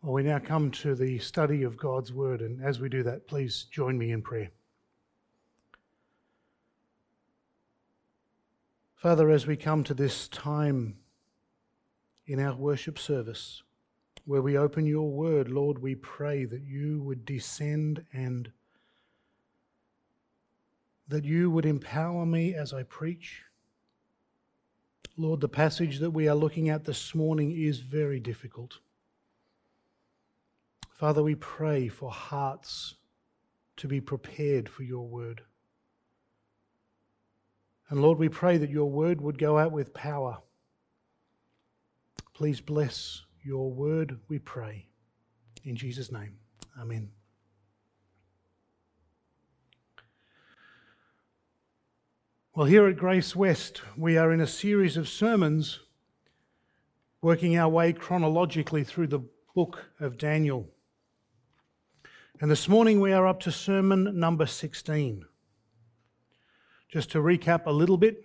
Well, we now come to the study of God's Word, and as we do that, please join me in prayer. Father, as we come to this time in our worship service, where we open your Word, Lord, we pray that you would descend and that you would empower me as I preach. Lord, the passage that we are looking at this morning is very difficult. Father, we pray for hearts to be prepared for your word. And Lord, we pray that your word would go out with power. Please bless your word, we pray. In Jesus' name, amen. Well, here at Grace West, we are in a series of sermons working our way chronologically through the book of Daniel. And this morning we are up to sermon number 16. Just to recap a little bit.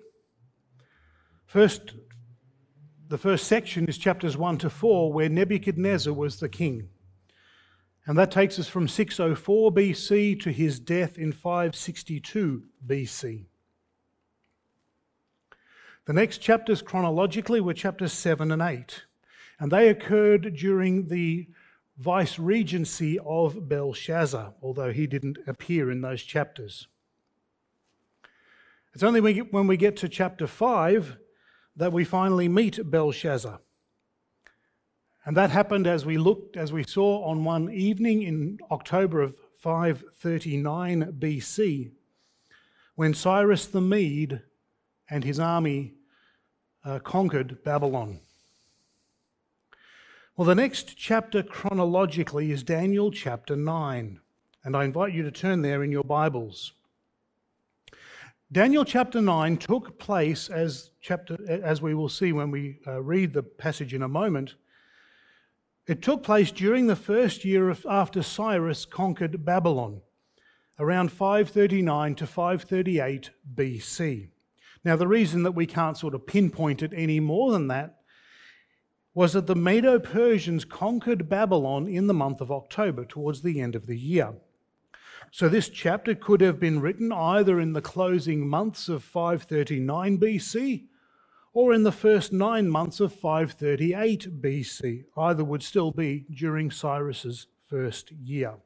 The first section is chapters 1 to 4, where Nebuchadnezzar was the king. And that takes us from 604 BC to his death in 562 BC. The next chapters chronologically were chapters 7 and 8. And they occurred during the vice-regency of Belshazzar, although he didn't appear in those chapters. It's only when we get to chapter 5 that we finally meet Belshazzar. And that happened as we saw on one evening in October of 539 BC, when Cyrus the Mede and his army conquered Babylon. Well, the next chapter chronologically is Daniel chapter 9, and I invite you to turn there in your Bibles. Daniel chapter 9 took place, as we will see when we read the passage in a moment, it took place during the first year after Cyrus conquered Babylon, around 539 to 538 BC. Now, the reason that we can't sort of pinpoint it any more than that was that the Medo-Persians conquered Babylon in the month of October, towards the end of the year. So this chapter could have been written either in the closing months of 539 BC or in the first 9 months of 538 BC. Either would still be during Cyrus's first year.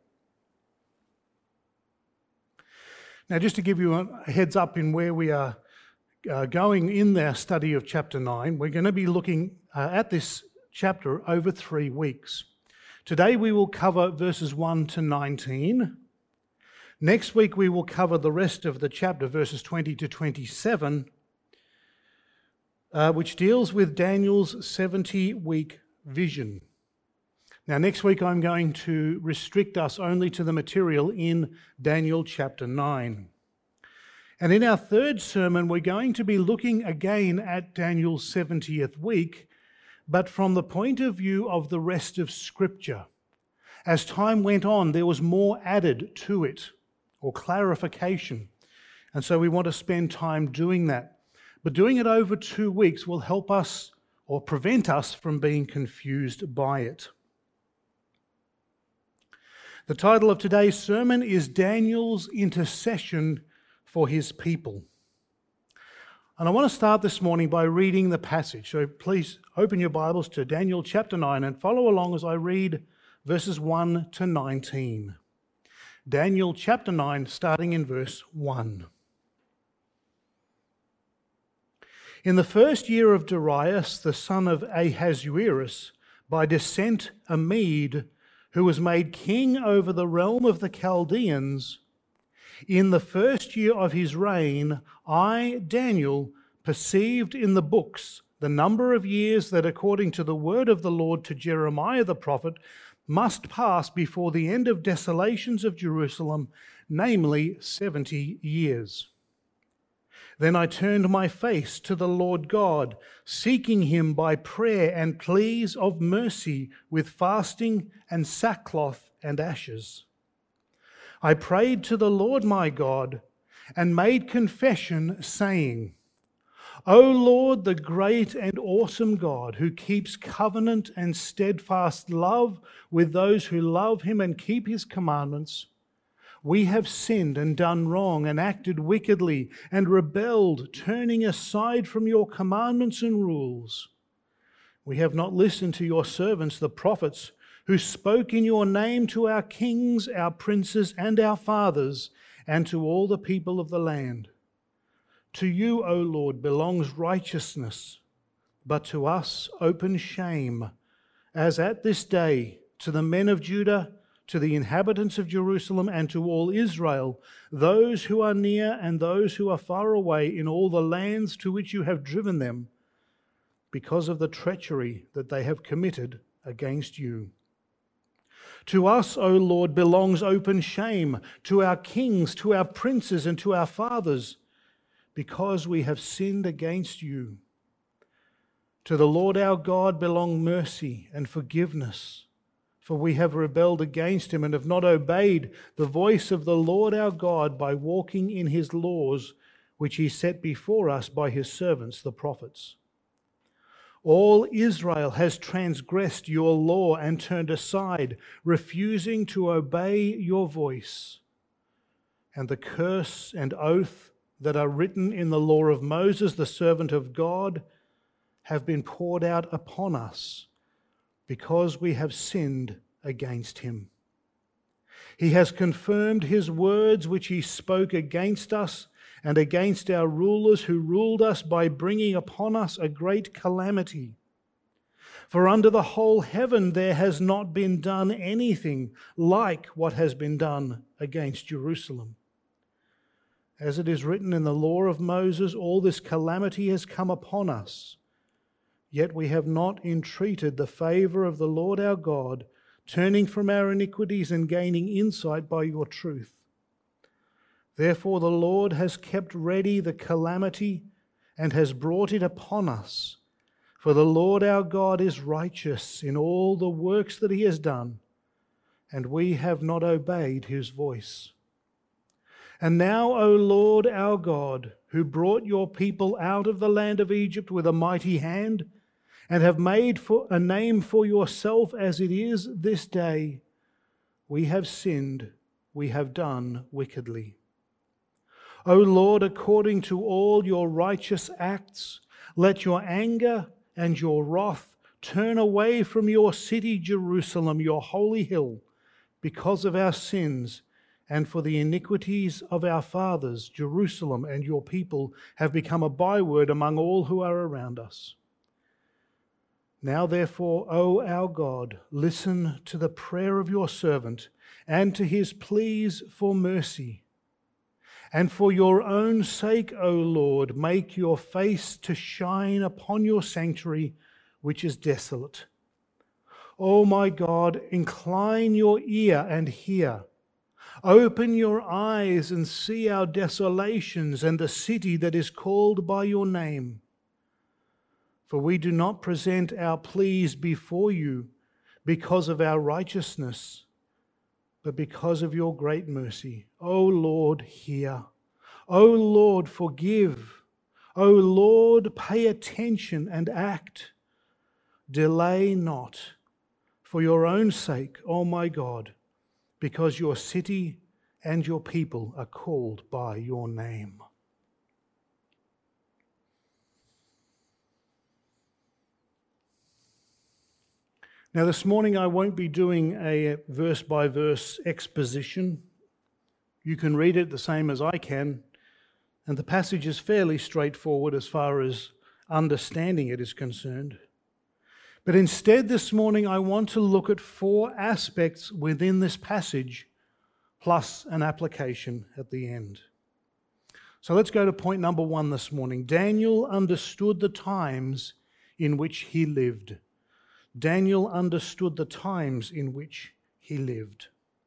Now, just to give you a heads up in where we are going in our study of chapter 9, we're going to be looking at this chapter over 3 weeks. Today we will cover verses 1 to 19. Next week we will cover the rest of the chapter, verses 20 to 27, which deals with Daniel's 70-week vision. Now, next week I'm going to restrict us only to the material in Daniel chapter 9. And in our third sermon, we're going to be looking again at Daniel's 70th week, but from the point of view of the rest of Scripture. As time went on, there was more added to it, or clarification. And so we want to spend time doing that. But doing it over 2 weeks will help us, or prevent us from being confused by it. The title of today's sermon is Daniel's Intercession for his people. And I want to start this morning by reading the passage. So please open your Bibles to Daniel chapter 9 and follow along as I read verses 1 to 19. Daniel chapter 9, starting in verse 1. In the first year of Darius, the son of Ahasuerus, by descent a Mede, who was made king over the realm of the Chaldeans, in the first year of his reign, I, Daniel, perceived in the books the number of years that, according to the word of the Lord to Jeremiah the prophet, must pass before the end of desolations of Jerusalem, namely 70 years. Then I turned my face to the Lord God, seeking him by prayer and pleas of mercy with fasting and sackcloth and ashes. I prayed to the Lord my God and made confession, saying, O Lord, the great and awesome God, who keeps covenant and steadfast love with those who love him and keep his commandments, we have sinned and done wrong and acted wickedly and rebelled, turning aside from your commandments and rules. We have not listened to your servants, the prophets, who spoke in your name to our kings, our princes, and our fathers, and to all the people of the land. To you, O Lord, belongs righteousness, but to us open shame, as at this day to the men of Judah, to the inhabitants of Jerusalem, and to all Israel, those who are near and those who are far away in all the lands to which you have driven them, because of the treachery that they have committed against you. To us, O Lord, belongs open shame, to our kings, to our princes, and to our fathers, because we have sinned against you. To the Lord our God belong mercy and forgiveness, for we have rebelled against him and have not obeyed the voice of the Lord our God by walking in his laws, which he set before us by his servants the prophets. All Israel has transgressed your law and turned aside, refusing to obey your voice. And the curse and oath that are written in the law of Moses, the servant of God, have been poured out upon us because we have sinned against him. He has confirmed his words which he spoke against us and against our rulers who ruled us by bringing upon us a great calamity. For under the whole heaven there has not been done anything like what has been done against Jerusalem. As it is written in the law of Moses, all this calamity has come upon us. Yet we have not entreated the favor of the Lord our God, turning from our iniquities and gaining insight by your truth. Therefore the Lord has kept ready the calamity and has brought it upon us. For the Lord our God is righteous in all the works that he has done, and we have not obeyed his voice. And now, O Lord our God, who brought your people out of the land of Egypt with a mighty hand, and have made for a name for yourself as it is this day, we have sinned, we have done wickedly. O Lord, according to all your righteous acts, let your anger and your wrath turn away from your city, Jerusalem, your holy hill, because of our sins, and for the iniquities of our fathers. Jerusalem and your people have become a byword among all who are around us. Now therefore, O our God, listen to the prayer of your servant and to his pleas for mercy. And for your own sake, O Lord, make your face to shine upon your sanctuary, which is desolate. O my God, incline your ear and hear. Open your eyes and see our desolations and the city that is called by your name. For we do not present our pleas before you because of our righteousness, but because of your great mercy. O Lord, hear. O Lord, forgive. O Lord, pay attention and act. Delay not, for your own sake, O my God, because your city and your people are called by your name. Now this morning I won't be doing a verse-by-verse exposition. You can read it the same as I can, and the passage is fairly straightforward as far as understanding it is concerned. But instead this morning I want to look at 4 aspects within this passage, plus an application at the end. So let's go to point number 1 this morning. Daniel understood the times in which he lived. Daniel understood the times in which he lived.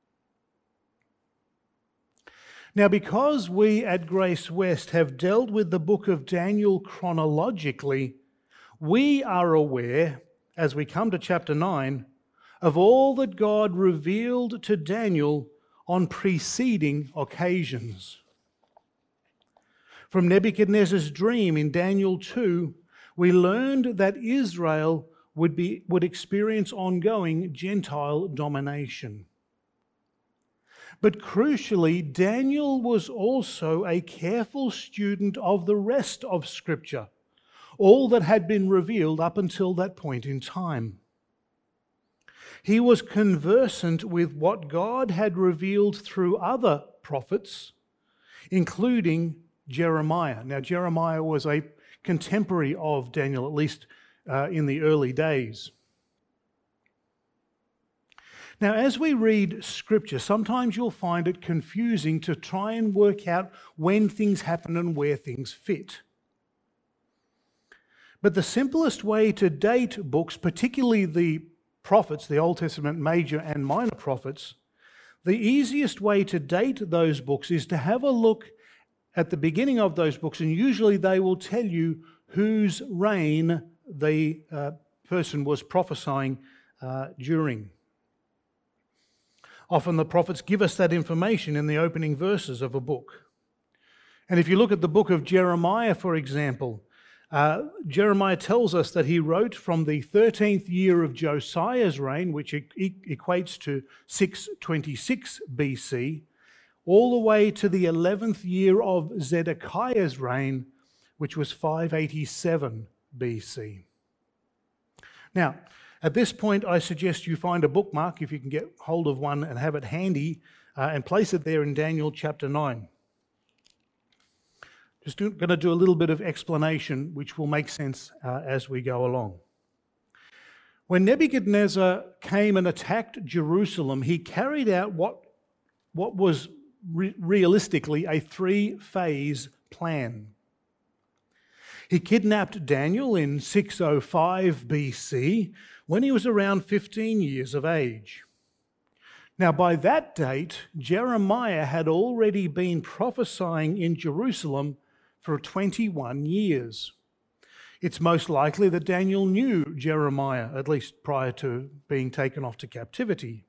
Now, because we at Grace West have dealt with the book of Daniel chronologically, we are aware, as we come to chapter 9, of all that God revealed to Daniel on preceding occasions. From Nebuchadnezzar's dream in Daniel 2, we learned that Israel would experience ongoing Gentile domination. But crucially, Daniel was also a careful student of the rest of Scripture, all that had been revealed up until that point in time. He was conversant with what God had revealed through other prophets, including Jeremiah. Now, Jeremiah was a contemporary of Daniel, at least in the early days. Now, as we read Scripture, sometimes you'll find it confusing to try and work out when things happen and where things fit. But the simplest way to date books, particularly the prophets, the Old Testament major and minor prophets, the easiest way to date those books is to have a look at the beginning of those books, and usually they will tell you whose reign the person was prophesying during. Often the prophets give us that information in the opening verses of a book. And if you look at the book of Jeremiah, for example, Jeremiah tells us that he wrote from the 13th year of Josiah's reign, which equates to 626 BC, all the way to the 11th year of Zedekiah's reign, which was 587 BC. Now, at this point, I suggest you find a bookmark, if you can get hold of one and have it handy, and place it there in Daniel chapter 9. Just going to do a little bit of explanation, which will make sense as we go along. When Nebuchadnezzar came and attacked Jerusalem, he carried out what was realistically a three-phase plan. He kidnapped Daniel in 605 BC when he was around 15 years of age. Now, by that date, Jeremiah had already been prophesying in Jerusalem for 21 years. It's most likely that Daniel knew Jeremiah, at least prior to being taken off to captivity.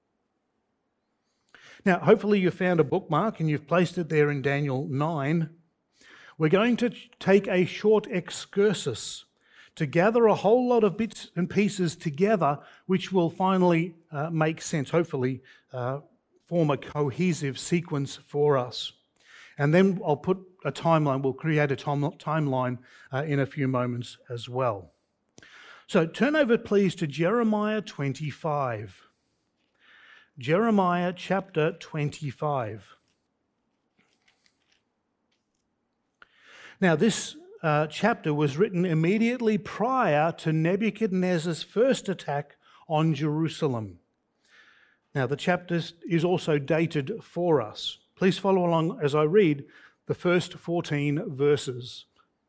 Now, hopefully you found a bookmark and you've placed it there in Daniel 9. We're going to take a short excursus to gather a whole lot of bits and pieces together, which will finally make sense, hopefully form a cohesive sequence for us. And then I'll put a timeline, we'll create a timeline in a few moments as well. So turn over please to Jeremiah 25. Jeremiah chapter 25. Now this chapter was written immediately prior to Nebuchadnezzar's first attack on Jerusalem. Now the chapter is also dated for us. Please follow along as I read the first 14 verses.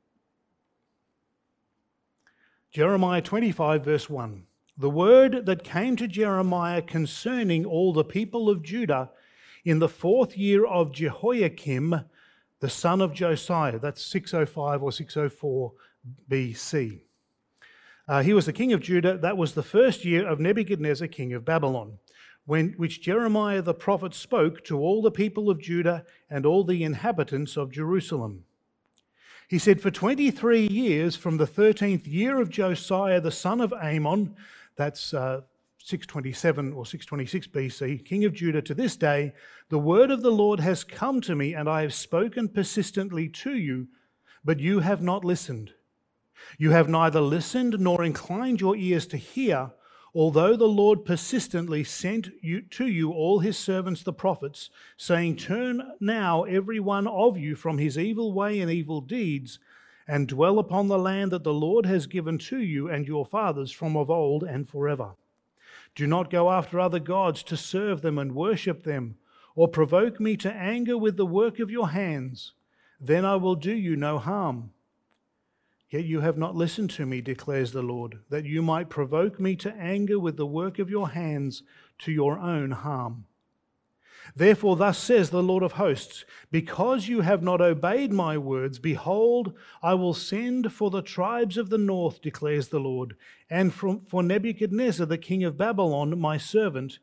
Jeremiah 25 verse 1. The word that came to Jeremiah concerning all the people of Judah in the 4th year of Jehoiakim, the son of Josiah. That's 605 or 604 BC. He was the king of Judah. That was the 1st year of Nebuchadnezzar, king of Babylon, which Jeremiah the prophet spoke to all the people of Judah and all the inhabitants of Jerusalem. He said, for 23 years, from the 13th year of Josiah the son of Amon, that's 627 or 626 BC, king of Judah, to this day, the word of the Lord has come to me, and I have spoken persistently to you, but you have not listened. You have neither listened nor inclined your ears to hear, although the Lord persistently sent to you all his servants the prophets, saying, turn now every one of you from his evil way and evil deeds, and dwell upon the land that the Lord has given to you and your fathers from of old and forever. Do not go after other gods to serve them and worship them, or provoke me to anger with the work of your hands. Then I will do you no harm. Yet you have not listened to me, declares the Lord, that you might provoke me to anger with the work of your hands to your own harm. Therefore, thus says the Lord of hosts, because you have not obeyed my words, behold, I will send for the tribes of the north, declares the Lord, and for Nebuchadnezzar, the king of Babylon, my servant,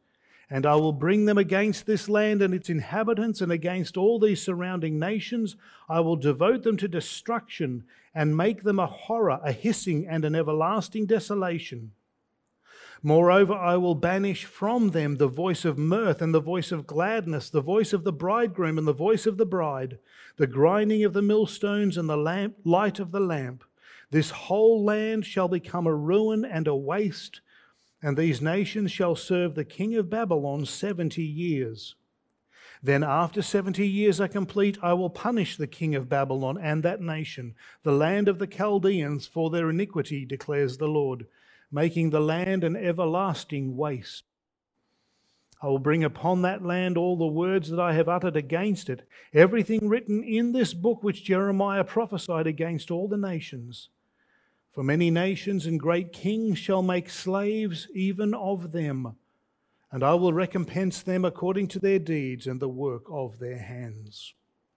And I will bring them against this land and its inhabitants, and against all these surrounding nations. I will devote them to destruction and make them a horror, a hissing, and an everlasting desolation. Moreover, I will banish from them the voice of mirth and the voice of gladness, the voice of the bridegroom and the voice of the bride, the grinding of the millstones and the light of the lamp. This whole land shall become a ruin and a waste, and these nations shall serve the king of Babylon 70 years. Then after 70 years are complete, I will punish the king of Babylon and that nation, the land of the Chaldeans, for their iniquity, declares the Lord, making the land an everlasting waste. I will bring upon that land all the words that I have uttered against it, everything written in this book which Jeremiah prophesied against all the nations. For many nations and great kings shall make slaves even of them, and I will recompense them according to their deeds and the work of their hands.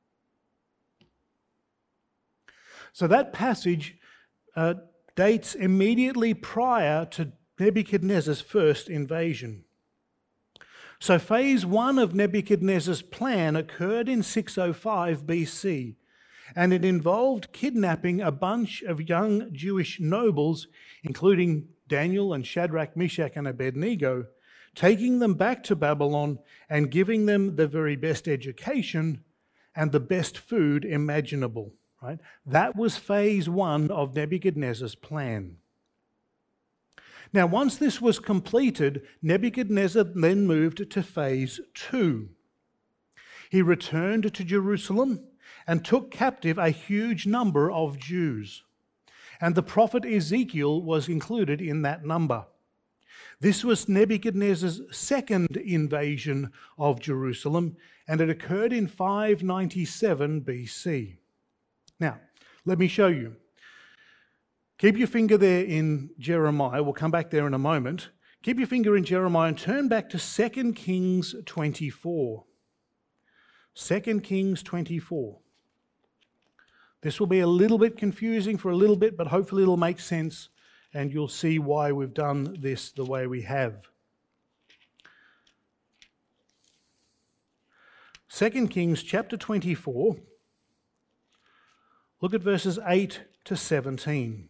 So that passage dates immediately prior to Nebuchadnezzar's first invasion. So phase 1 of Nebuchadnezzar's plan occurred in 605 BC, and it involved kidnapping a bunch of young Jewish nobles, including Daniel and Shadrach, Meshach, and Abednego, taking them back to Babylon and giving them the very best education and the best food imaginable. Right? That was phase 1 of Nebuchadnezzar's plan. Now, once this was completed, Nebuchadnezzar then moved to phase 2. He returned to Jerusalem and took captive a huge number of Jews. And the prophet Ezekiel was included in that number. This was Nebuchadnezzar's second invasion of Jerusalem, and it occurred in 597 BC. Now, let me show you. Keep your finger there in Jeremiah. We'll come back there in a moment. Keep your finger in Jeremiah and turn back to 2 Kings 24. 2 Kings 24. This will be a little bit confusing for a little bit, but hopefully it'll make sense and you'll see why we've done this the way we have. 2 Kings chapter 24. Look at verses 8 to 17.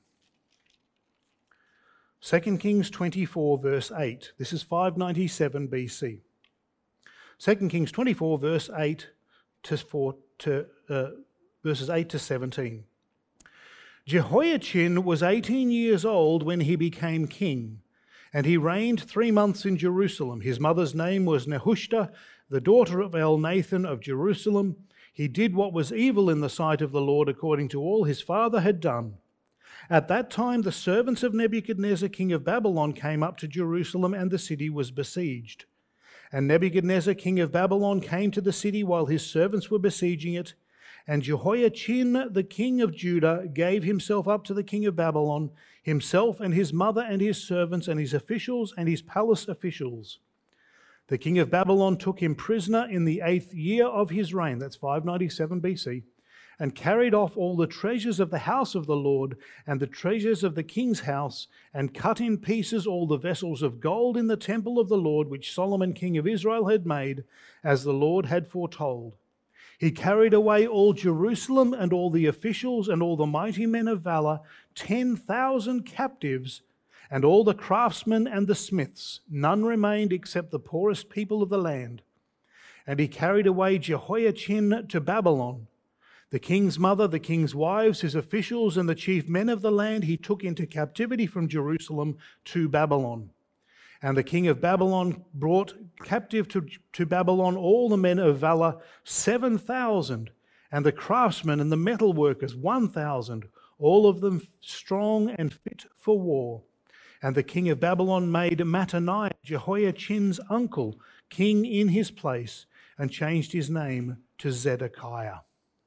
2 Kings 24, verse 8. This is 597 BC. 2 Kings 24, verse 8 to verses 8 to 17. Jehoiachin was 18 years old when he became king, and he reigned 3 months in Jerusalem. His mother's name was Nehushta, the daughter of Elnathan of Jerusalem. He did what was evil in the sight of the Lord, according to all his father had done. At that time, the servants of Nebuchadnezzar, king of Babylon, came up to Jerusalem, and the city was besieged. And Nebuchadnezzar, king of Babylon, came to the city while his servants were besieging it. And Jehoiachin, the king of Judah, gave himself up to the king of Babylon, himself and his mother and his servants and his officials and his palace officials. The king of Babylon took him prisoner in the 8th year of his reign, that's 597 BC, and carried off all the treasures of the house of the Lord and the treasures of the king's house, and cut in pieces all the vessels of gold in the temple of the Lord, which Solomon king of Israel had made, as the Lord had foretold. He carried away all Jerusalem and all the officials and all the mighty men of valor, 10,000 captives, and all the craftsmen and the smiths. None remained except the poorest people of the land. And he carried away Jehoiachin to Babylon. The king's mother, the king's wives, his officials, and the chief men of the land he took into captivity from Jerusalem to Babylon. And the king of Babylon brought captive to Babylon all the men of valor, 7,000, and the craftsmen and the metal workers, 1,000, all of them strong and fit for war. And the king of Babylon made Mattaniah, Jehoiachin's uncle, king in his place, and changed his name to Zedekiah.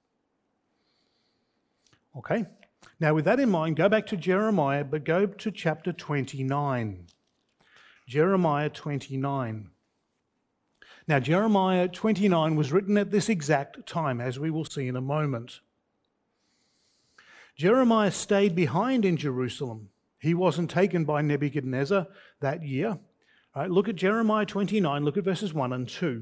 Okay, now with that in mind, go back to Jeremiah, but go to chapter 29. Jeremiah 29. Now, Jeremiah 29 was written at this exact time, as we will see in a moment. Jeremiah stayed behind in Jerusalem. He wasn't taken by Nebuchadnezzar that year. All right, look at Jeremiah 29, look at verses 1 and 2.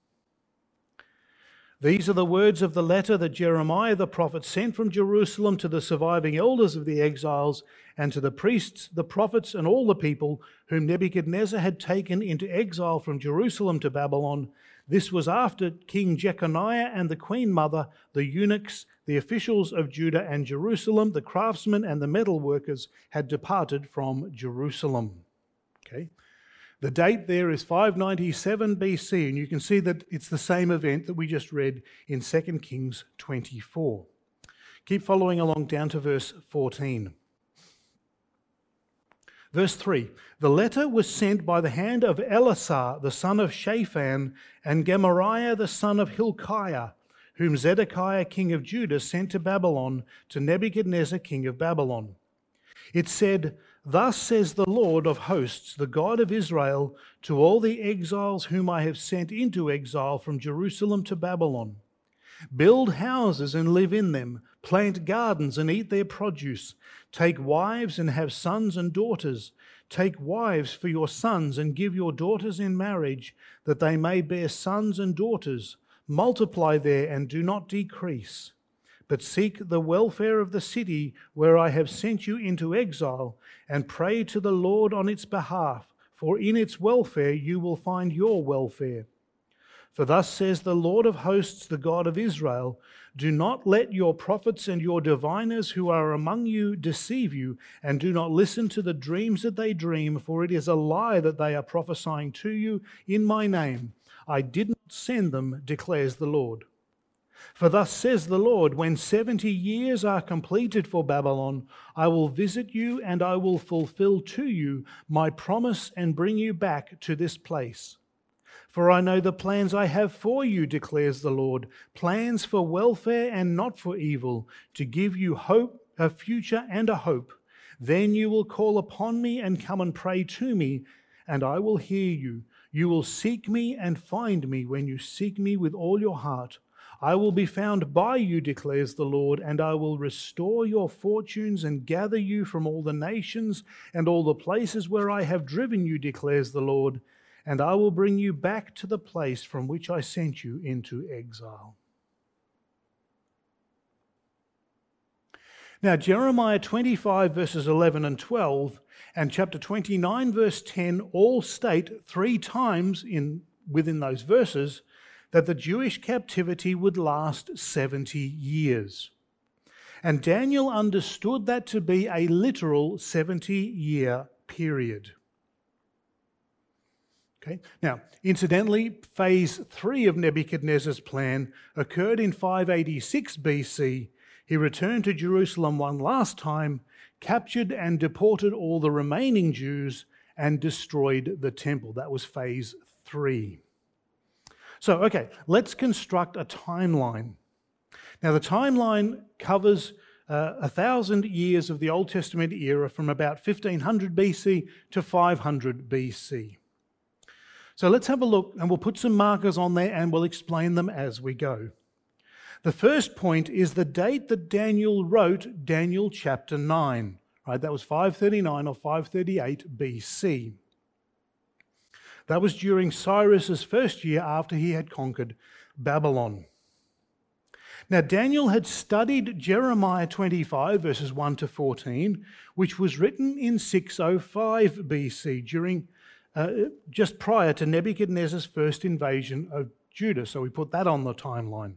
These are the words of the letter that Jeremiah the prophet sent from Jerusalem to the surviving elders of the exiles and to the priests, the prophets, and all the people whom Nebuchadnezzar had taken into exile from Jerusalem to Babylon. This was after King Jeconiah and the queen mother, the eunuchs, the officials of Judah and Jerusalem, the craftsmen and the metal workers had departed from Jerusalem. Okay. The date there is 597 BC, and you can see that it's the same event that we just read in 2 Kings 24. Keep following along down to verse 14. Verse 3, the letter was sent by the hand of Elasar, the son of Shaphan, and Gemariah, the son of Hilkiah, whom Zedekiah, king of Judah, sent to Babylon, to Nebuchadnezzar, king of Babylon. It said, Thus says the Lord of hosts, the God of Israel, to all the exiles whom I have sent into exile from Jerusalem to Babylon. Build houses and live in them, plant gardens and eat their produce, take wives and have sons and daughters, take wives for your sons and give your daughters in marriage, that they may bear sons and daughters. Multiply there and do not decrease. But seek the welfare of the city where I have sent you into exile, and pray to the Lord on its behalf, for in its welfare you will find your welfare. For thus says the Lord of hosts, the God of Israel, do not let your prophets and your diviners who are among you deceive you, and do not listen to the dreams that they dream, for it is a lie that they are prophesying to you in my name. I did not send them, declares the Lord. For thus says the Lord, when 70 years are completed for Babylon, I will visit you and I will fulfill to you my promise and bring you back to this place. For I know the plans I have for you, declares the Lord, plans for welfare and not for evil, to give you hope, a future and a hope. Then you will call upon me and come and pray to me, and I will hear you. You will seek me and find me when you seek me with all your heart. I will be found by you, declares the Lord, and I will restore your fortunes and gather you from all the nations and all the places where I have driven you, declares the Lord, and I will bring you back to the place from which I sent you into exile. Now, Jeremiah 25 verses 11 and 12 and chapter 29 verse 10 all state 3 times within those verses that the Jewish captivity would last 70 years. And Daniel understood that to be a literal 70-year period. Okay. Now, incidentally, phase 3 of Nebuchadnezzar's plan occurred in 586 BC. He returned to Jerusalem one last time, captured and deported all the remaining Jews, and destroyed the temple. That was phase 3. So, okay, let's construct a timeline. Now, the timeline covers 1,000 years of the Old Testament era from about 1500 BC to 500 BC. So let's have a look, and we'll put some markers on there and we'll explain them as we go. The first point is the date that Daniel wrote Daniel chapter 9. Right, that was 539 or 538 BC. That was during Cyrus's first year after he had conquered Babylon. Now, Daniel had studied Jeremiah 25, verses 1 to 14, which was written in 605 BC, just prior to Nebuchadnezzar's first invasion of Judah. So we put that on the timeline.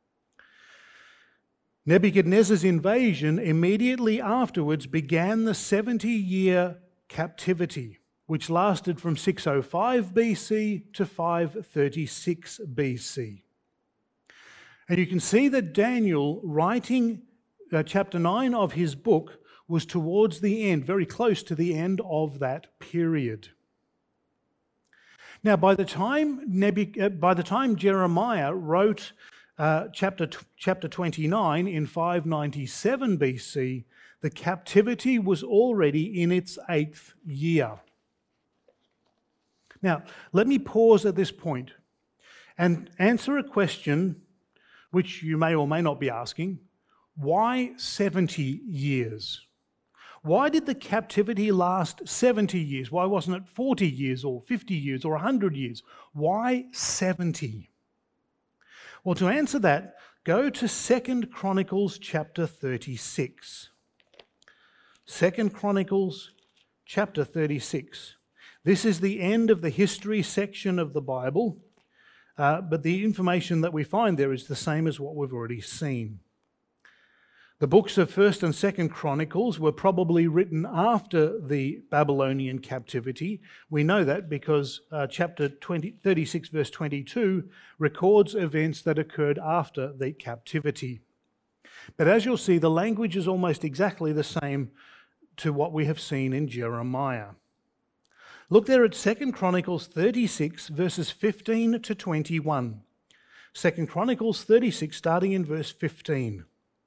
Nebuchadnezzar's invasion immediately afterwards began the 70-year captivity, which lasted from 605 BC to 536 BC. And you can see that Daniel, writing chapter 9 of his book, was towards the end, very close to the end of that period. Now, by the time Jeremiah wrote chapter 29 in 597 BC, the captivity was already in its 8th year. Now, let me pause at this point and answer a question which you may or may not be asking. Why 70 years? Why did the captivity last 70 years? Why wasn't it 40 years or 50 years or 100 years? Why 70? Well, to answer that, go to 2 Chronicles chapter 36. 2 Chronicles chapter 36. This is the end of the history section of the Bible, but the information that we find there is the same as what we've already seen. The books of 1st and 2nd Chronicles were probably written after the Babylonian captivity. We know that because chapter 36 verse 22 records events that occurred after the captivity. But as you'll see, the language is almost exactly the same to what we have seen in Jeremiah. Look there at 2 Chronicles 36 verses 15 to 21. 2 Chronicles 36 starting in verse 15.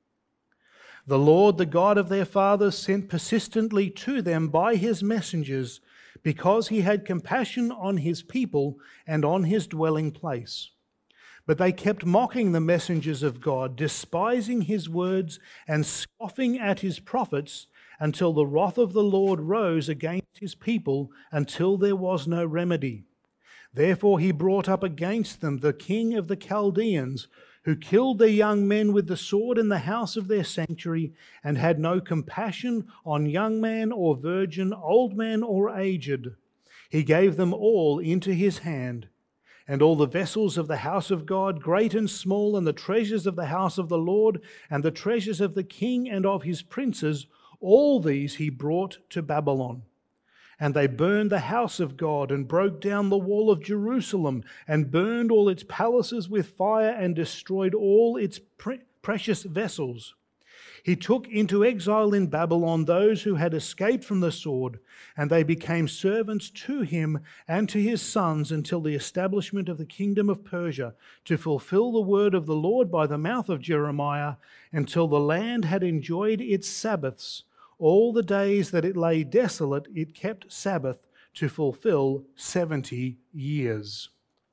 The Lord, the God of their fathers, sent persistently to them by his messengers because he had compassion on his people and on his dwelling place. But they kept mocking the messengers of God, despising his words and scoffing at his prophets until the wrath of the Lord rose against his people until there was no remedy. Therefore he brought up against them the king of the Chaldeans, who killed their young men with the sword in the house of their sanctuary, and had no compassion on young man or virgin, old man or aged. He gave them all into his hand. And all the vessels of the house of God, great and small, and the treasures of the house of the Lord, and the treasures of the king and of his princes, all these he brought to Babylon. And they burned the house of God and broke down the wall of Jerusalem and burned all its palaces with fire and destroyed all its precious vessels. He took into exile in Babylon those who had escaped from the sword, and they became servants to him and to his sons until the establishment of the kingdom of Persia, to fulfill the word of the Lord by the mouth of Jeremiah, until the land had enjoyed its Sabbaths. All the days that it lay desolate, it kept Sabbath to fulfill 70 years.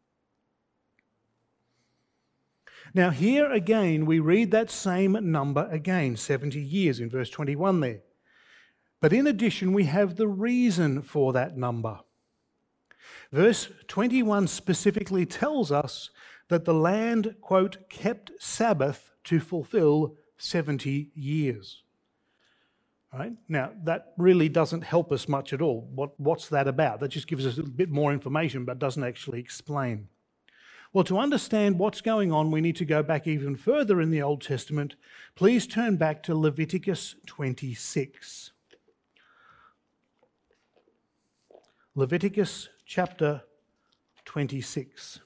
Now here again we read that same number again, 70 years in verse 21 there. But in addition we have the reason for that number. Verse 21 specifically tells us that the land, quote, kept Sabbath to fulfill 70 years. Right? Now, that really doesn't help us much at all. What's that about? That just gives us a bit more information, but doesn't actually explain. Well, to understand what's going on, we need to go back even further in the Old Testament. Please turn back to Leviticus 26. Leviticus chapter 26.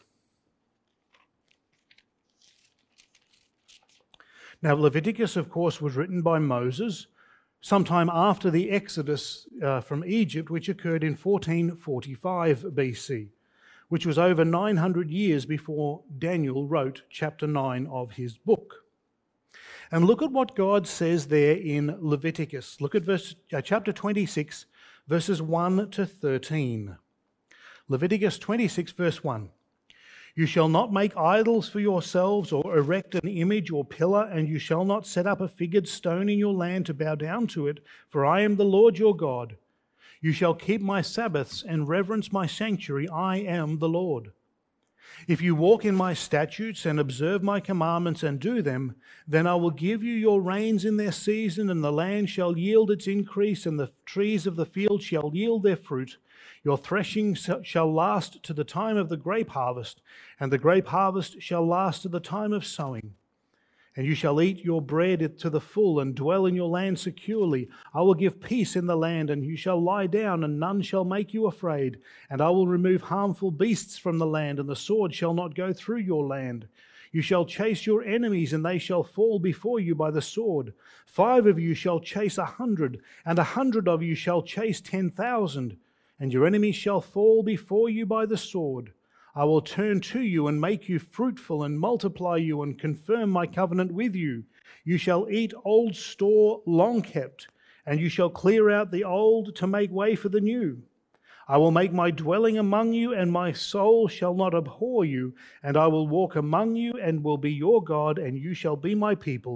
Now, Leviticus, of course, was written by Moses sometime after the Exodus from Egypt, which occurred in 1445 BC, which was over 900 years before Daniel wrote chapter 9 of his book. And look at what God says there in Leviticus. Look at chapter 26, verses 1 to 13. Leviticus 26, verse 1. You shall not make idols for yourselves or erect an image or pillar, and you shall not set up a figured stone in your land to bow down to it, for I am the Lord your God. You shall keep my Sabbaths and reverence my sanctuary. I am the Lord. If you walk in my statutes and observe my commandments and do them, then I will give you your rains in their season, and the land shall yield its increase, and the trees of the field shall yield their fruit. Your threshing shall last to the time of the grape harvest, and the grape harvest shall last to the time of sowing. And you shall eat your bread to the full and dwell in your land securely. I will give peace in the land, and you shall lie down, and none shall make you afraid. And I will remove harmful beasts from the land, and the sword shall not go through your land. You shall chase your enemies, and they shall fall before you by the sword. 5 of you shall chase 100, and 100 of you shall chase 10,000. And your enemies shall fall before you by the sword. I will turn to you and make you fruitful and multiply you and confirm my covenant with you. You shall eat old store long kept, and you shall clear out the old to make way for the new. I will make my dwelling among you, and my soul shall not abhor you, and I will walk among you and will be your God, and you shall be my people.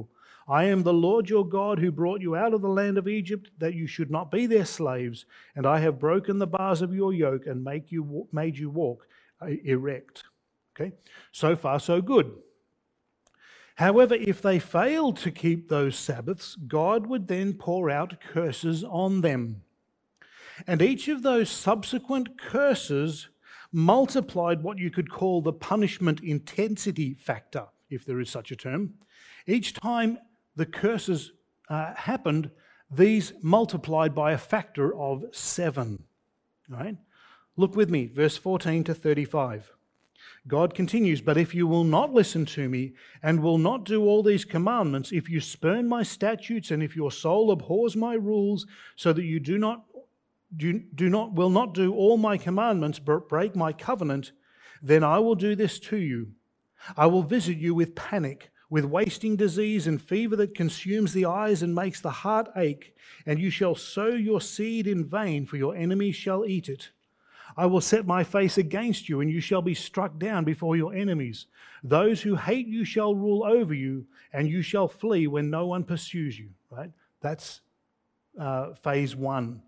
I am the Lord your God who brought you out of the land of Egypt, that you should not be their slaves, and I have broken the bars of your yoke and made you walk erect. Okay, so far so good. However, if they failed to keep those Sabbaths, God would then pour out curses on them. And each of those subsequent curses multiplied what you could call the punishment intensity factor, if there is such a term. Each time the curses happened, these multiplied by a factor of 7. Right? Look with me, verse 14 to 35. God continues, but if you will not listen to me and will not do all these commandments, if you spurn my statutes and if your soul abhors my rules, so that you will not do all my commandments but break my covenant, then I will do this to you. I will visit you with panic, with wasting disease and fever that consumes the eyes and makes the heart ache, and you shall sow your seed in vain, for your enemies shall eat it. I will set my face against you, and you shall be struck down before your enemies. Those who hate you shall rule over you, and you shall flee when no one pursues you. Right? That's phase 1.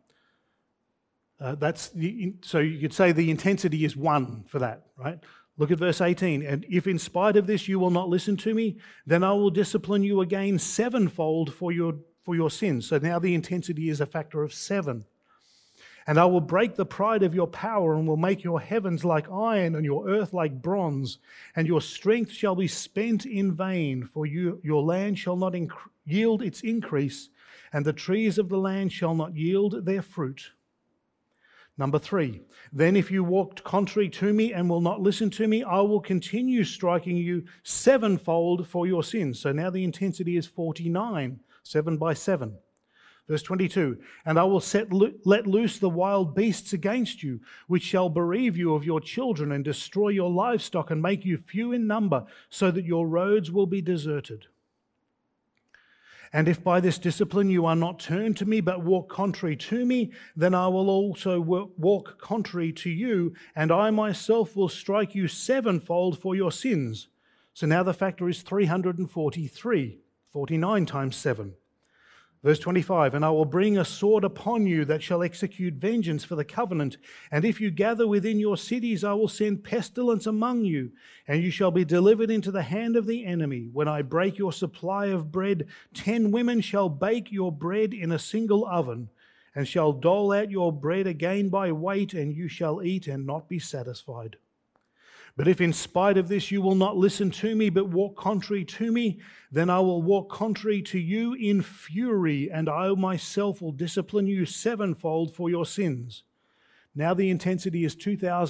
So you could say the intensity is 1 for that, right? Look at verse 18. And if in spite of this you will not listen to me, then I will discipline you again 7-fold for your sins. So now the intensity is a factor of 7. And I will break the pride of your power and will make your heavens like iron and your earth like bronze. And your strength shall be spent in vain, for your land shall not yield its increase, and the trees of the land shall not yield their fruit. Number 3, then if you walk contrary to me and will not listen to me, I will continue striking you 7-fold for your sins. So now the intensity is 49, 7 by 7. Verse 22, and I will let loose the wild beasts against you, which shall bereave you of your children and destroy your livestock and make you few in number, so that your roads will be deserted. And if by this discipline you are not turned to me, but walk contrary to me, then I will also walk contrary to you, and I myself will strike you 7-fold for your sins. So now the factor is 343, 49 times 7. Verse 25, and I will bring a sword upon you that shall execute vengeance for the covenant. And if you gather within your cities, I will send pestilence among you, and you shall be delivered into the hand of the enemy. When I break your supply of bread, 10 women shall bake your bread in a single oven, and shall dole out your bread again by weight, and you shall eat and not be satisfied. But if in spite of this you will not listen to me, but walk contrary to me, then I will walk contrary to you in fury, and I myself will discipline you 7-fold for your sins. Now the intensity is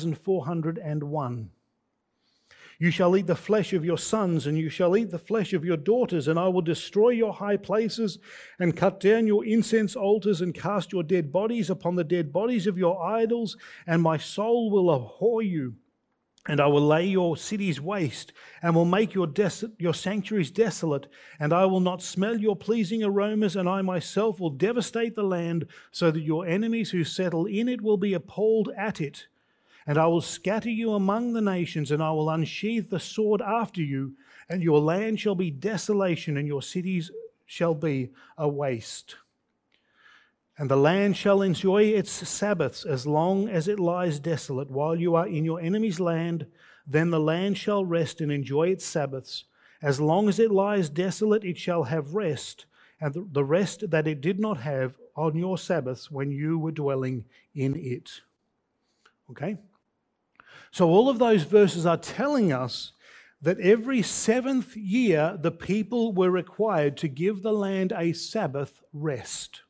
2,401. You shall eat the flesh of your sons, and you shall eat the flesh of your daughters, and I will destroy your high places, and cut down your incense altars, and cast your dead bodies upon the dead bodies of your idols, and my soul will abhor you. And I will lay your cities waste, and will make your sanctuaries desolate, and I will not smell your pleasing aromas, and I myself will devastate the land, so that your enemies who settle in it will be appalled at it. And I will scatter you among the nations, and I will unsheathe the sword after you, and your land shall be desolation, and your cities shall be a waste. And the land shall enjoy its Sabbaths as long as it lies desolate. While you are in your enemy's land, then the land shall rest and enjoy its Sabbaths. As long as it lies desolate, it shall have rest, and the rest that it did not have on your Sabbaths when you were dwelling in it. Okay? So all of those verses are telling us that every 7th year the people were required to give the land a Sabbath rest.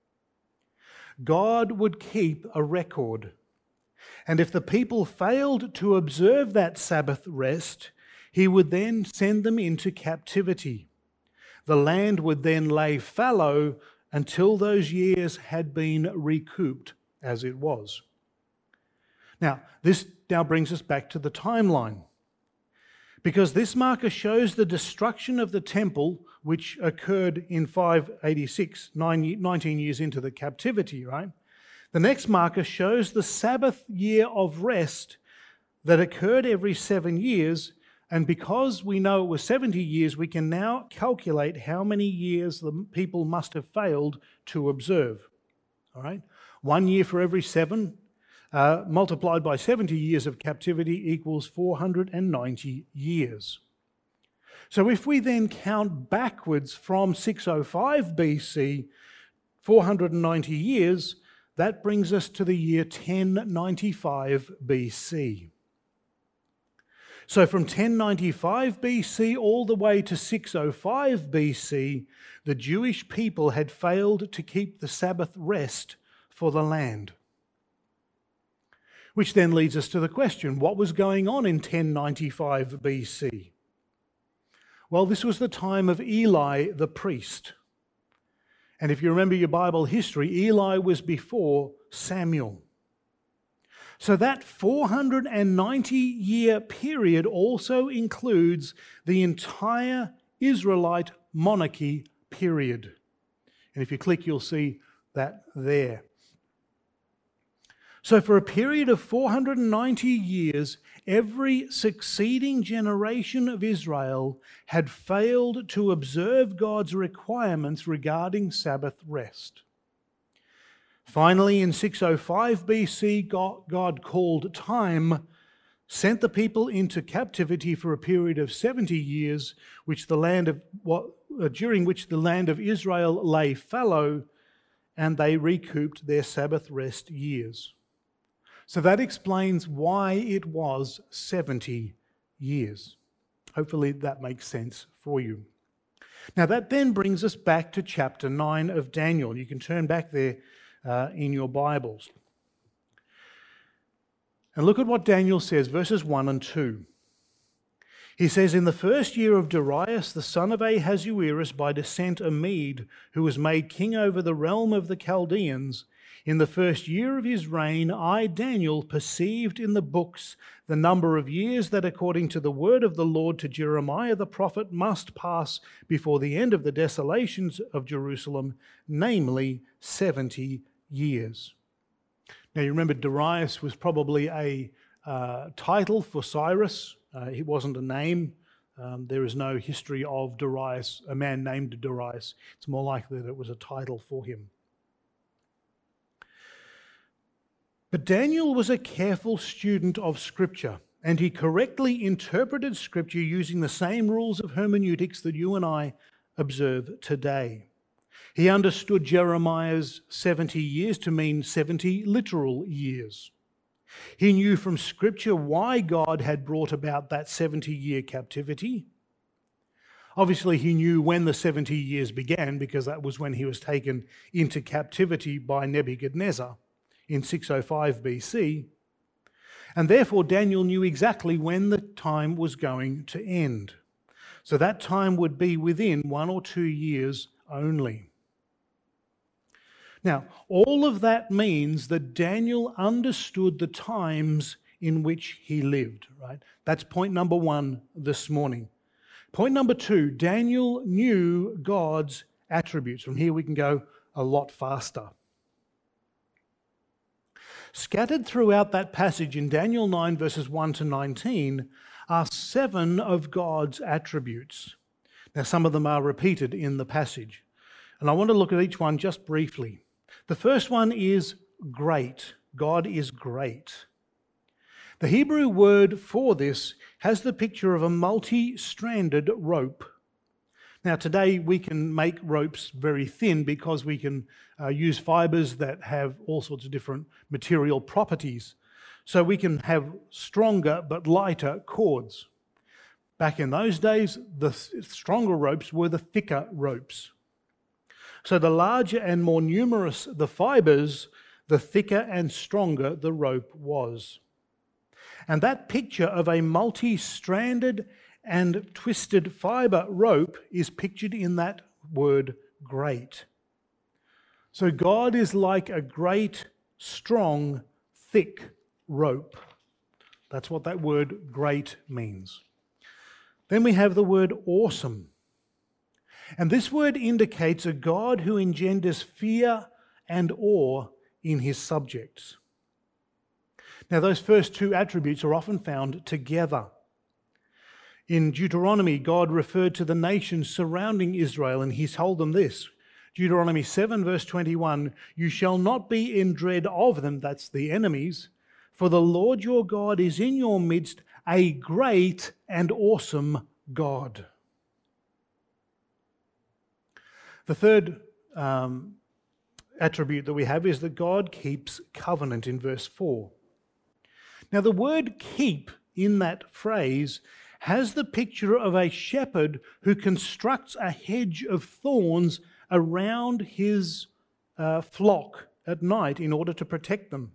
God would keep a record. And if the people failed to observe that Sabbath rest, he would then send them into captivity. The land would then lay fallow until those years had been recouped as it was. Now, this now brings us back to the timeline. Because this marker shows the destruction of the temple, which occurred in 586, 19 years into the captivity, right? The next marker shows the Sabbath year of rest that occurred every 7 years, And because we know it was 70 years, we can now calculate how many years the people must have failed to observe. All right? 1 year for every 7, multiplied by 70 years of captivity equals 490 years. So if we then count backwards from 605 BC, 490 years, that brings us to the year 1095 BC. So from 1095 BC all the way to 605 BC, the Jewish people had failed to keep the Sabbath rest for the land. Which then leads us to the question, what was going on in 1095 BC? Well, this was the time of Eli the priest. And if you remember your Bible history, Eli was before Samuel. So that 490-year period also includes the entire Israelite monarchy period. And if you click, you'll see that there. So for a period of 490 years, every succeeding generation of Israel had failed to observe God's requirements regarding Sabbath rest. Finally, in 605 BC, God called time, sent the people into captivity for a period of 70 years, during which the land of Israel lay fallow, and they recouped their Sabbath rest years. So that explains why it was 70 years. Hopefully that makes sense for you. Now that then brings us back to chapter 9 of Daniel. You can turn back there in your Bibles. And look at what Daniel says, verses 1 and 2. He says, "In the first year of Darius, the son of Ahasuerus, by descent a Mede, who was made king over the realm of the Chaldeans, in the first year of his reign, I, Daniel, perceived in the books the number of years that according to the word of the Lord to Jeremiah the prophet must pass before the end of the desolations of Jerusalem, namely 70 years." Now you remember Darius was probably a title for Cyrus. It wasn't a name. There is no history of Darius, a man named Darius. It's more likely that it was a title for him. But Daniel was a careful student of Scripture, and he correctly interpreted Scripture using the same rules of hermeneutics that you and I observe today. He understood Jeremiah's 70 years to mean 70 literal years. He knew from Scripture why God had brought about that 70-year captivity. Obviously, he knew when the 70 years began, because that was when he was taken into captivity by Nebuchadnezzar in 605 BC. And therefore, Daniel knew exactly when the time was going to end. So that time would be within 1 or 2 years only. Now, all of that means that Daniel understood the times in which he lived, right? That's point number 1 this morning. Point number 2, Daniel knew God's attributes. From here we can go a lot faster. Scattered throughout that passage in Daniel 9 verses 1 to 19 are 7 of God's attributes. Now, some of them are repeated in the passage, and I want to look at each one just briefly. The first one is great. God is great. The Hebrew word for this has the picture of a multi-stranded rope. Now today we can make ropes very thin because we can use fibers that have all sorts of different material properties. So we can have stronger but lighter cords. Back in those days, the stronger ropes were the thicker ropes. So the larger and more numerous the fibers, the thicker and stronger the rope was. And that picture of a multi-stranded and twisted fiber rope is pictured in that word great. So God is like a great, strong, thick rope. That's what that word great means. Then we have the word awesome. And this word indicates a God who engenders fear and awe in his subjects. Now, those first 2 attributes are often found together. In Deuteronomy, God referred to the nations surrounding Israel, and he told them this. Deuteronomy 7 verse 21, "You shall not be in dread of them," that's the enemies, "for the Lord your God is in your midst, a great and awesome God." The third attribute that we have is that God keeps covenant in verse 4. Now the word keep in that phrase has the picture of a shepherd who constructs a hedge of thorns around his flock at night in order to protect them.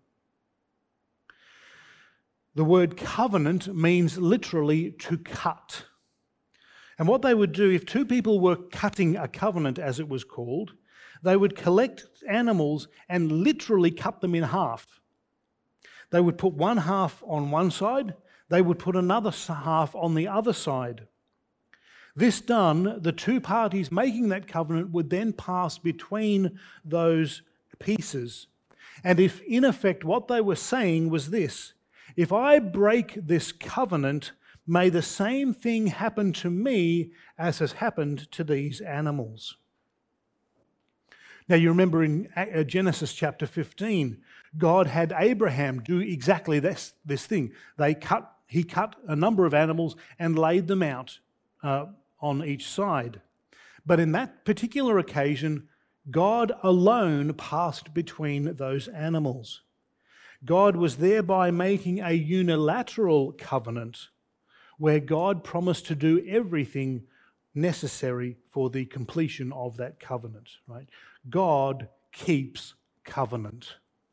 The word covenant means literally to cut. And what they would do if two people were cutting a covenant, as it was called, they would collect animals and literally cut them in half. They would put one half on one side, they would put another half on the other side. This done, the two parties making that covenant would then pass between those pieces. And if in effect what they were saying was this: if I break this covenant, may the same thing happen to me as has happened to these animals. Now you remember in Genesis chapter 15, God had Abraham do exactly this thing. He cut a number of animals and laid them out on each side. But in that particular occasion, God alone passed between those animals. God was thereby making a unilateral covenant where God promised to do everything necessary for the completion of that covenant. Right? God keeps covenant.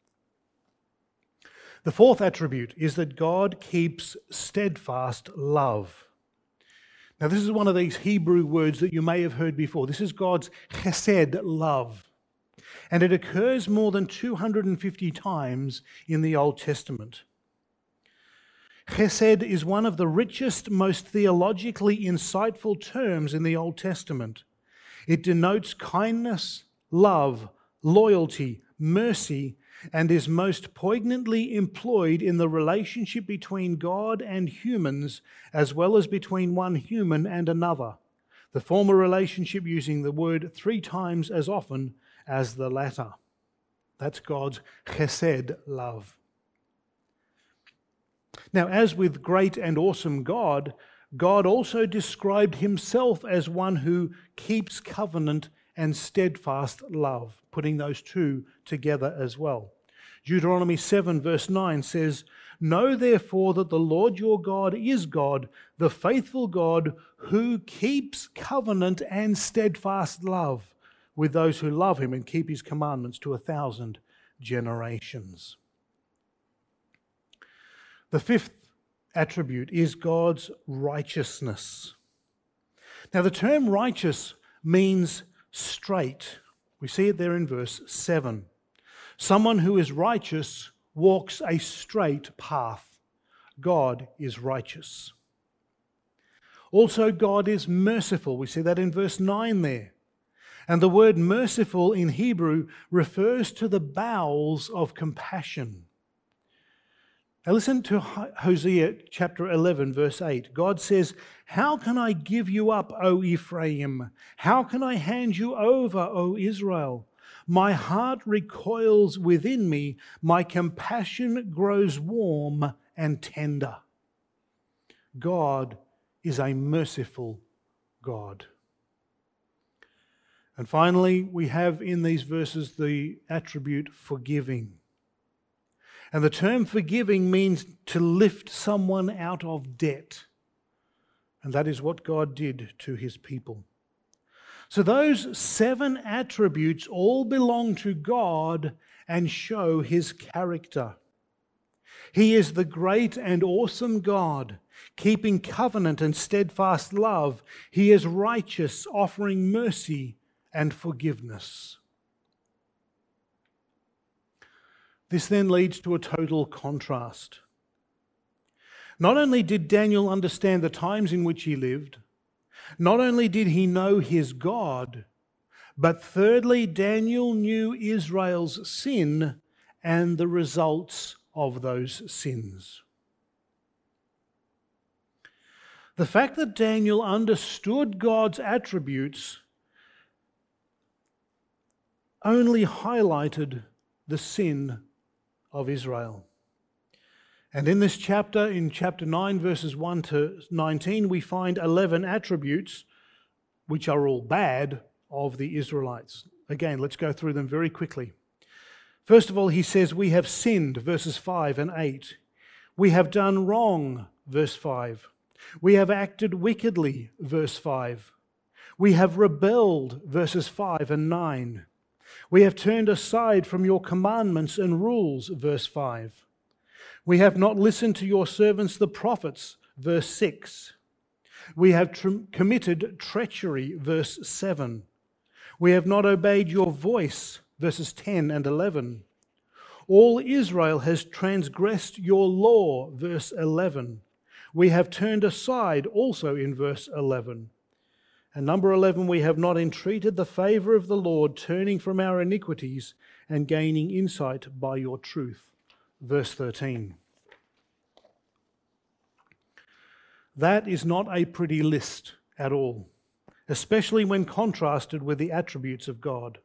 The fourth attribute is that God keeps steadfast love. Now, this is one of these Hebrew words that you may have heard before. This is God's chesed, love. And it occurs more than 250 times in the Old Testament. Chesed is one of the richest, most theologically insightful terms in the Old Testament. It denotes kindness, love, loyalty, mercy, and is most poignantly employed in the relationship between God and humans, as well as between one human and another. The former relationship using the word 3 times as often as the latter. That's God's chesed, love. Now, as with great and awesome God, God also described himself as one who keeps covenant and steadfast love, putting those two together as well. Deuteronomy 7 verse 9 says, "Know therefore that the Lord your God is God, the faithful God, who keeps covenant and steadfast love with those who love him and keep his commandments to 1,000 generations." The fifth attribute is God's righteousness. Now the term righteous means straight. We see it there in verse 7. Someone who is righteous walks a straight path. God is righteous. Also, God is merciful. We see that in verse 9 there. And the word merciful in Hebrew refers to the bowels of compassion. Now listen to Hosea chapter 11, verse 8. God says, "How can I give you up, O Ephraim? How can I hand you over, O Israel? My heart recoils within me. My compassion grows warm and tender." God is a merciful God. And finally, we have in these verses the attribute forgiving. And the term forgiving means to lift someone out of debt. And that is what God did to his people. So those 7 attributes all belong to God and show his character. He is the great and awesome God, keeping covenant and steadfast love. He is righteous, offering mercy and forgiveness. This then leads to a total contrast. Not only did Daniel understand the times in which he lived, not only did he know his God, but thirdly, Daniel knew Israel's sin and the results of those sins. The fact that Daniel understood God's attributes only highlighted the sin of Israel. And in this chapter, in chapter 9, verses 1 to 19, we find 11 attributes, which are all bad, of the Israelites. Again, let's go through them very quickly. First of all, he says, we have sinned, verses 5 and 8. We have done wrong, verse 5. We have acted wickedly, verse 5. We have rebelled, verses 5 and 9. We have turned aside from your commandments and rules, verse 5. We have not listened to your servants the prophets, verse 6. We have committed treachery, verse 7. We have not obeyed your voice, verses 10 and 11. All Israel has transgressed your law, verse 11. We have turned aside, also in verse 11. And number 11, we have not entreated the favor of the Lord, turning from our iniquities and gaining insight by your truth. Verse 13. That is not a pretty list at all, especially when contrasted with the attributes of God.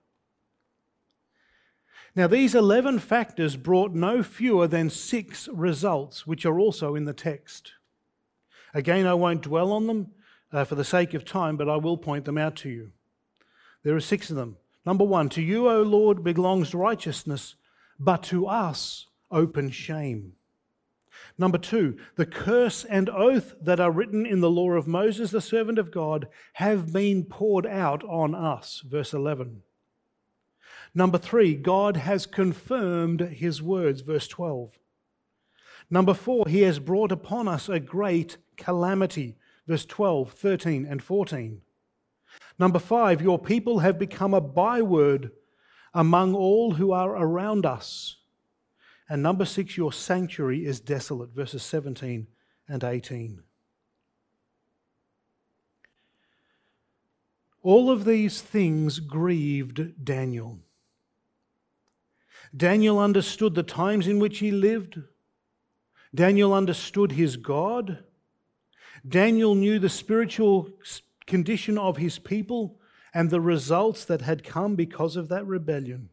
Now, these 11 factors brought no fewer than 6 results, which are also in the text. Again, I won't dwell on them for the sake of time, but I will point them out to you. There are 6 of them. Number 1, to you, O Lord, belongs righteousness, but to us open shame. Number 2, the curse and oath that are written in the law of Moses, the servant of God, have been poured out on us. Verse 11. Number 3, God has confirmed his words. Verse 12. Number 4, he has brought upon us a great calamity. Verse 12, 13, and 14. Number 5, your people have become a byword among all who are around us. And number 6, your sanctuary is desolate, verses 17 and 18. All of these things grieved Daniel. Daniel understood the times in which he lived. Daniel understood his God. Daniel knew the spiritual condition of his people and the results that had come because of that rebellion.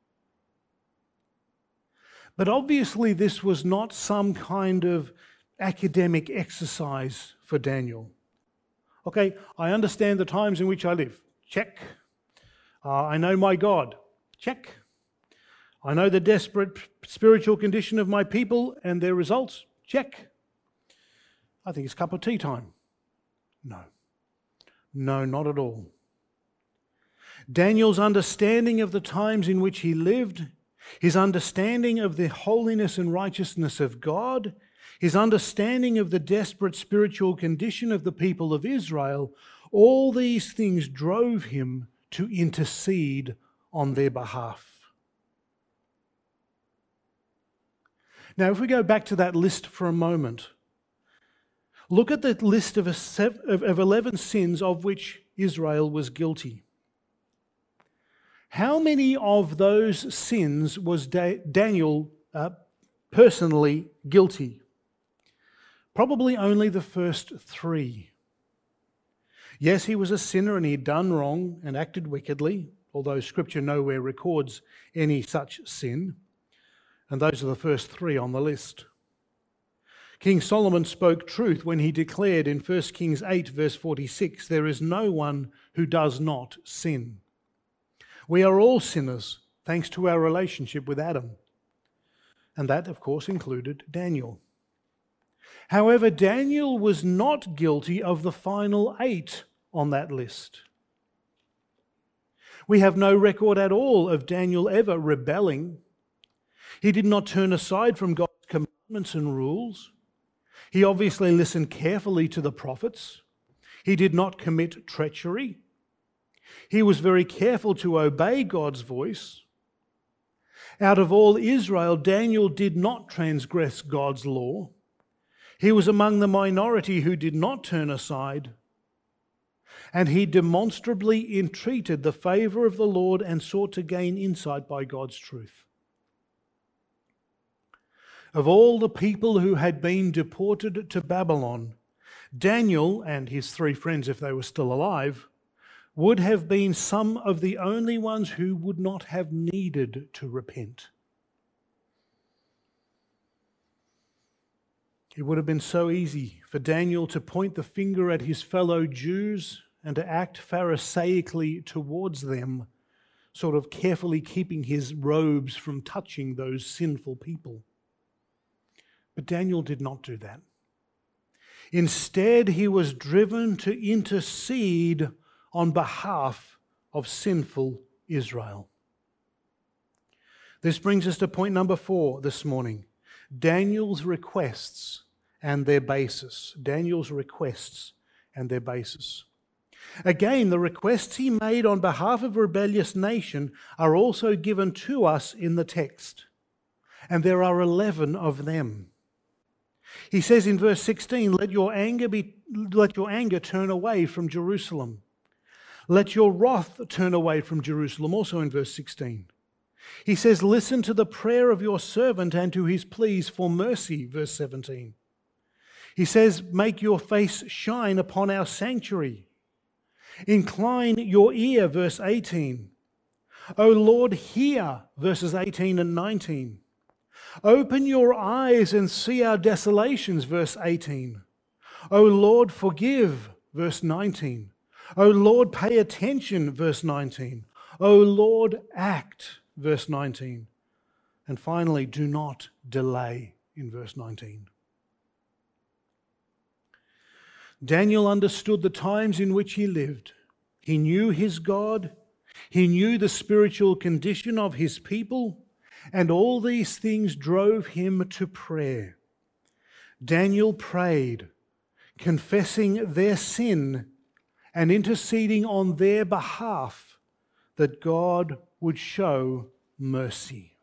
But obviously this was not some kind of academic exercise for Daniel. Okay, I understand the times in which I live. Check. I know my God. Check. I know the desperate spiritual condition of my people and their results. Check. I think it's cup of tea time. No. No, not at all. Daniel's understanding of the times in which he lived, his understanding of the holiness and righteousness of God, his understanding of the desperate spiritual condition of the people of Israel, all these things drove him to intercede on their behalf. Now, if we go back to that list for a moment, look at the list of 11 sins of which Israel was guilty. How many of those sins was Daniel personally guilty? Probably only the first 3. Yes, he was a sinner and he had done wrong and acted wickedly, although Scripture nowhere records any such sin. And those are the first 3 on the list. King Solomon spoke truth when he declared in 1 Kings 8, verse 46, there is no one who does not sin. We are all sinners, thanks to our relationship with Adam. And that, of course, included Daniel. However, Daniel was not guilty of the final 8 on that list. We have no record at all of Daniel ever rebelling. He did not turn aside from God's commandments and rules. He obviously listened carefully to the prophets. He did not commit treachery. He was very careful to obey God's voice. Out of all Israel, Daniel did not transgress God's law. He was among the minority who did not turn aside. And he demonstrably entreated the favor of the Lord and sought to gain insight by God's truth. Of all the people who had been deported to Babylon, Daniel and his three friends, if they were still alive, would have been some of the only ones who would not have needed to repent. It would have been so easy for Daniel to point the finger at his fellow Jews and to act pharisaically towards them, sort of carefully keeping his robes from touching those sinful people. But Daniel did not do that. Instead, he was driven to intercede on behalf of sinful Israel. This brings us to point number 4 this morning: Daniel's requests and their basis. Daniel's requests and their basis. Again, the requests he made on behalf of a rebellious nation are also given to us in the text, and there are 11 of them. He says in verse 16, let your anger turn away from Jerusalem. Let your wrath turn away from Jerusalem, also in verse 16. He says, listen to the prayer of your servant and to his pleas for mercy, verse 17. He says, make your face shine upon our sanctuary. Incline your ear, verse 18. O Lord, hear, verses 18 and 19. Open your eyes and see our desolations, verse 18. O Lord, forgive, verse 19. O Lord, pay attention, verse 19. O Lord, act, verse 19. And finally, do not delay, in verse 19. Daniel understood the times in which he lived. He knew his God. He knew the spiritual condition of his people. And all these things drove him to prayer. Daniel prayed, confessing their sin and interceding on their behalf that God would show mercy.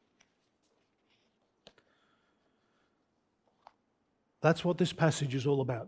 That's what this passage is all about.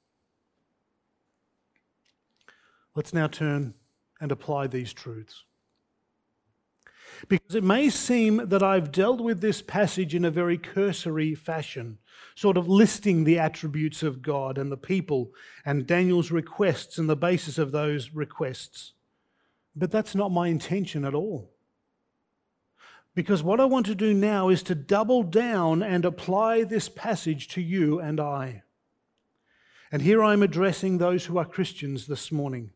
Let's now turn and apply these truths. Because it may seem that I've dealt with this passage in a very cursory fashion, sort of listing the attributes of God and the people and Daniel's requests and the basis of those requests. But that's not my intention at all. Because what I want to do now is to double down and apply this passage to you and I. And here I'm addressing those who are Christians this morning.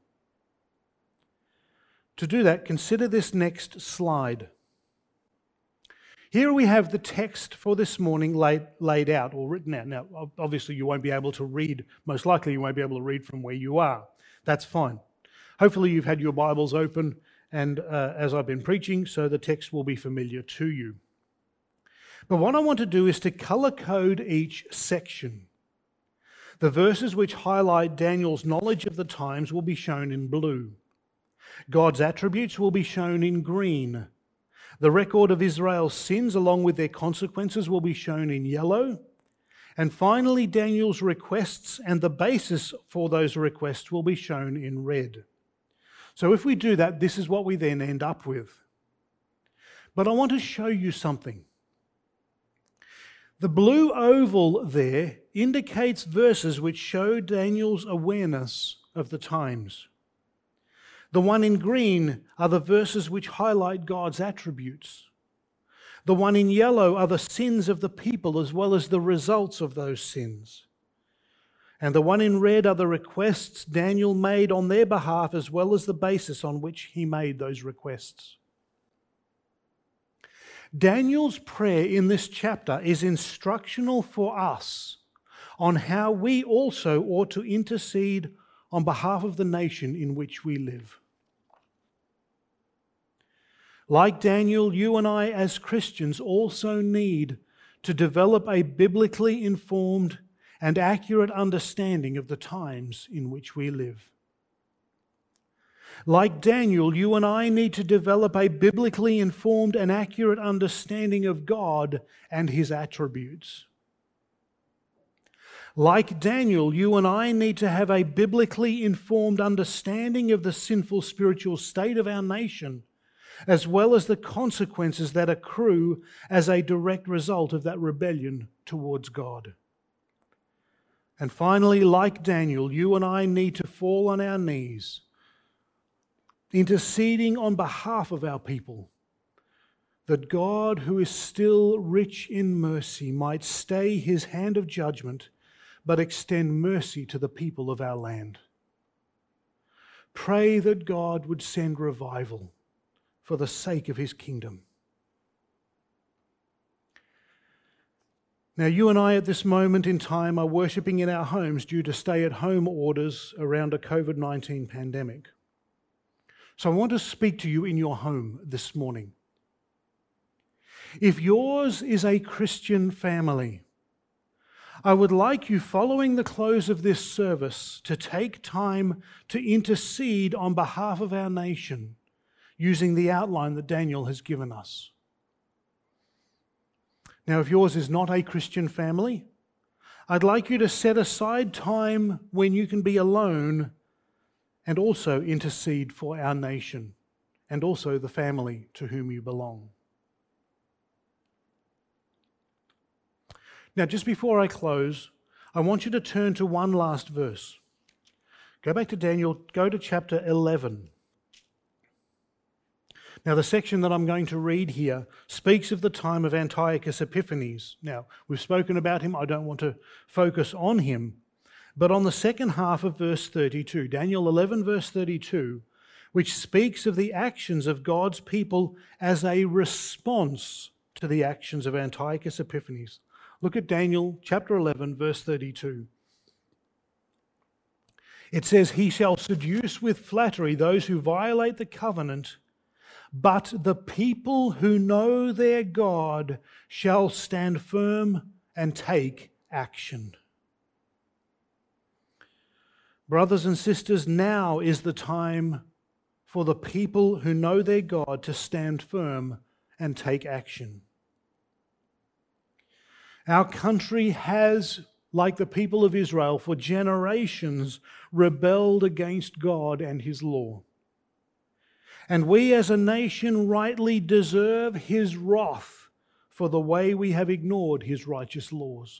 To do that, consider this next slide. Here we have the text for this morning laid out or written out. Now, obviously you won't be able to read, most likely you won't be able to read from where you are. That's fine. Hopefully you've had your Bibles open and as I've been preaching, so the text will be familiar to you. But what I want to do is to color code each section. The verses which highlight Daniel's knowledge of the times will be shown in blue. God's attributes will be shown in green. The record of Israel's sins along with their consequences will be shown in yellow. And finally, Daniel's requests and the basis for those requests will be shown in red. So if we do that, this is what we then end up with. But I want to show you something. The blue oval there indicates verses which show Daniel's awareness of the times. The one in green are the verses which highlight God's attributes. The one in yellow are the sins of the people as well as the results of those sins. And the one in red are the requests Daniel made on their behalf as well as the basis on which he made those requests. Daniel's prayer in this chapter is instructional for us on how we also ought to intercede on behalf of the nation in which we live. Like Daniel, you and I as Christians also need to develop a biblically informed and accurate understanding of the times in which we live. Like Daniel, you and I need to develop a biblically informed and accurate understanding of God and His attributes. Like Daniel, you and I need to have a biblically informed understanding of the sinful spiritual state of our nation, as well as the consequences that accrue as a direct result of that rebellion towards God. And finally, like Daniel, you and I need to fall on our knees, interceding on behalf of our people, that God, who is still rich in mercy, might stay his hand of judgment, but extend mercy to the people of our land. Pray that God would send revival for the sake of his kingdom. Now, you and I at this moment in time are worshipping in our homes due to stay-at-home orders around a COVID-19 pandemic. So I want to speak to you in your home this morning. If yours is a Christian family, I would like you, following the close of this service, to take time to intercede on behalf of our nation using the outline that Daniel has given us. Now, if yours is not a Christian family, I'd like you to set aside time when you can be alone and also intercede for our nation and also the family to whom you belong. Now, just before I close, I want you to turn to one last verse. Go back to Daniel, go to chapter 11. Now, the section that I'm going to read here speaks of the time of Antiochus Epiphanes. Now, we've spoken about him. I don't want to focus on him, but on the second half of verse 32, Daniel 11, verse 32, which speaks of the actions of God's people as a response to the actions of Antiochus Epiphanes. Look at Daniel chapter 11, verse 32. It says, "He shall seduce with flattery those who violate the covenant, but the people who know their God shall stand firm and take action." Brothers and sisters, now is the time for the people who know their God to stand firm and take action. Our country has, like the people of Israel, for generations rebelled against God and his law. And we as a nation rightly deserve his wrath for the way we have ignored his righteous laws.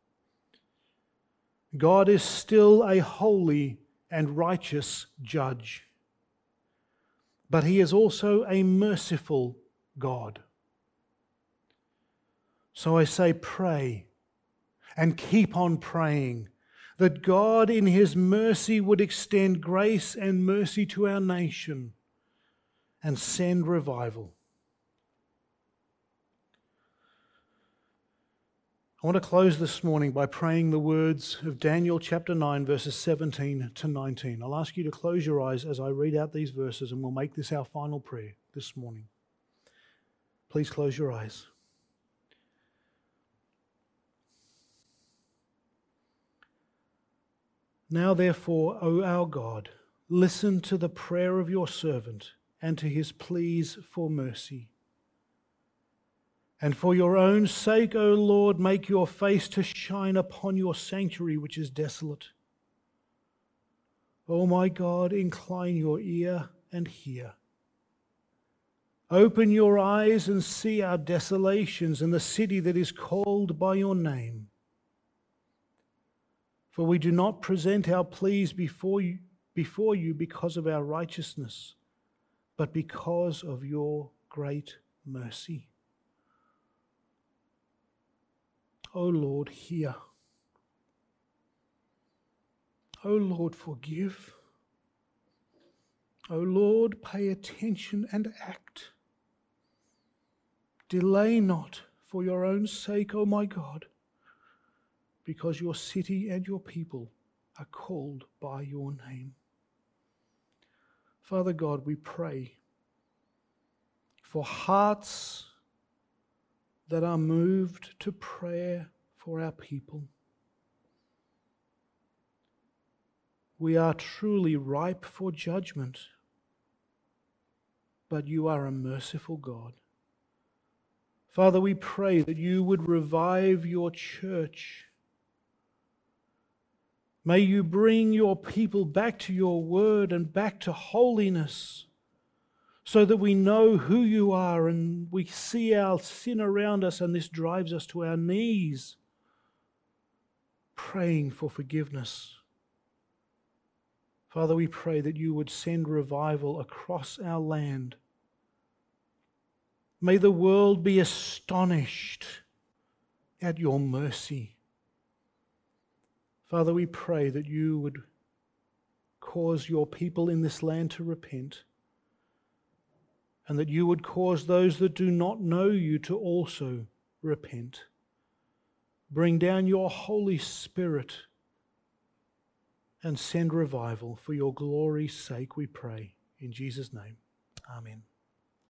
God is still a holy and righteous judge, but he is also a merciful God. So I say, pray and keep on praying that God in his mercy would extend grace and mercy to our nation and send revival. I want to close this morning by praying the words of Daniel chapter 9, verses 17 to 19. I'll ask you to close your eyes as I read out these verses, and we'll make this our final prayer this morning. Please close your eyes. Now therefore, O our God, listen to the prayer of your servant and to his pleas for mercy. And for your own sake, O Lord, make your face to shine upon your sanctuary which is desolate. O my God, incline your ear and hear. Open your eyes and see our desolations and the city that is called by your name. For we do not present our pleas before you because of our righteousness, but because of your great mercy. O Lord, hear. O Lord, forgive. O Lord, pay attention and act. Delay not for your own sake, O my God, because your city and your people are called by your name. Father God, we pray for hearts that are moved to prayer for our people. We are truly ripe for judgment, but you are a merciful God. Father, we pray that you would revive your church. May you bring your people back to your word and back to holiness, so that we know who you are and we see our sin around us, and this drives us to our knees. praying for forgiveness. Father, we pray that you would send revival across our land. May the world be astonished at your mercy. Father, we pray that you would cause your people in this land to repent, and that you would cause those that do not know you to also repent. Bring down your Holy Spirit and send revival for your glory's sake, we pray. In Jesus' name, amen.